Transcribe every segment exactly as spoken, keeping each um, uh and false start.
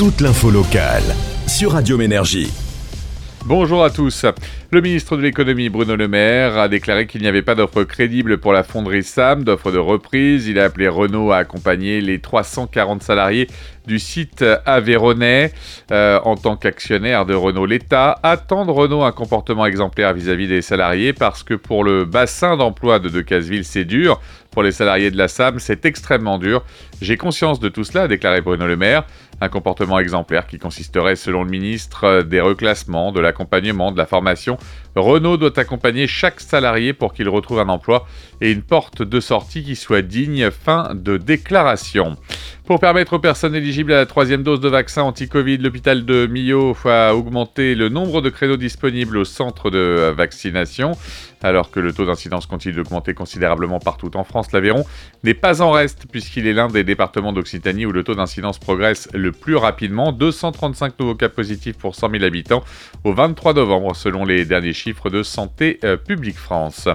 toute l'info locale sur Radio Ménergie. Bonjour à tous. Le ministre de l'économie Bruno Le Maire a déclaré qu'il n'y avait pas d'offre crédible pour la fonderie S A M, d'offre de reprise. Il a appelé Renault à accompagner les trois cent quarante salariés du site aveyronnais. Euh, en tant qu'actionnaire de Renault, l'État attend de Renault un comportement exemplaire vis-à-vis des salariés parce que pour le bassin d'emploi de Decazeville, c'est dur. Pour les salariés de la S A M, c'est extrêmement dur. J'ai conscience de tout cela, a déclaré Bruno Le Maire. Un comportement exemplaire qui consisterait, selon le ministre, des reclassements, de l'accompagnement, de la formation. Renault doit accompagner chaque salarié pour qu'il retrouve un emploi et une porte de sortie qui soit digne. Fin de déclaration. Pour permettre aux personnes éligibles à la troisième dose de vaccin anti-Covid, l'hôpital de Millau a augmenté le nombre de créneaux disponibles au centre de vaccination. Alors que le taux d'incidence continue d'augmenter considérablement partout en France, l'Aveyron n'est pas en reste puisqu'il est l'un des départements d'Occitanie où le taux d'incidence progresse le plus rapidement. deux cent trente-cinq nouveaux cas positifs pour cent mille habitants au vingt-trois novembre selon les derniers chiffres de Santé publique France.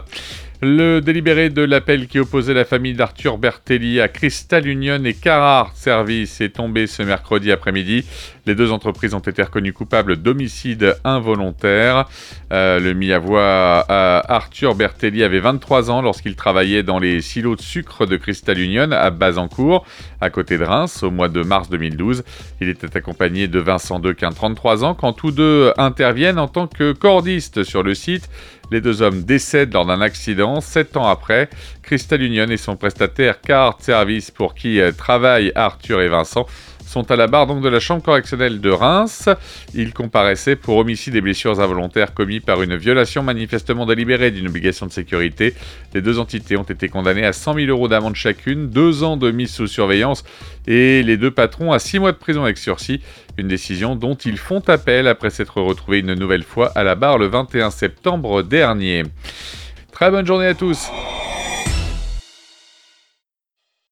Le délibéré de l'appel qui opposait la famille d'Arthur Bertelli à Crystal Union et Carhartt Services est tombé ce mercredi après-midi. Les deux entreprises ont été reconnues coupables d'homicide involontaire. Euh, le mis-à-voix euh, Arthur Bertelli avait vingt-trois ans lorsqu'il travaillait dans les silos de sucre de Crystal Union à Bazancourt, à côté de Reims, au mois de mars deux mille douze. Il était accompagné de Vincent Dequin, trente-trois ans, quand tous deux interviennent en tant que cordistes sur le site. Les deux hommes décèdent lors d'un accident. Sept ans après, Crystal Union et son prestataire Carhartt Services, pour qui euh, travaillent Arthur et Vincent, sont à la barre donc de la chambre correctionnelle de Reims. Ils comparaissaient pour homicide et blessures involontaires commis par une violation manifestement délibérée d'une obligation de sécurité. Les deux entités ont été condamnées à cent mille euros d'amende chacune, deux ans de mise sous surveillance et les deux patrons à six mois de prison avec sursis. Une décision dont ils font appel après s'être retrouvés une nouvelle fois à la barre le vingt et un septembre dernier. Très bonne journée à tous.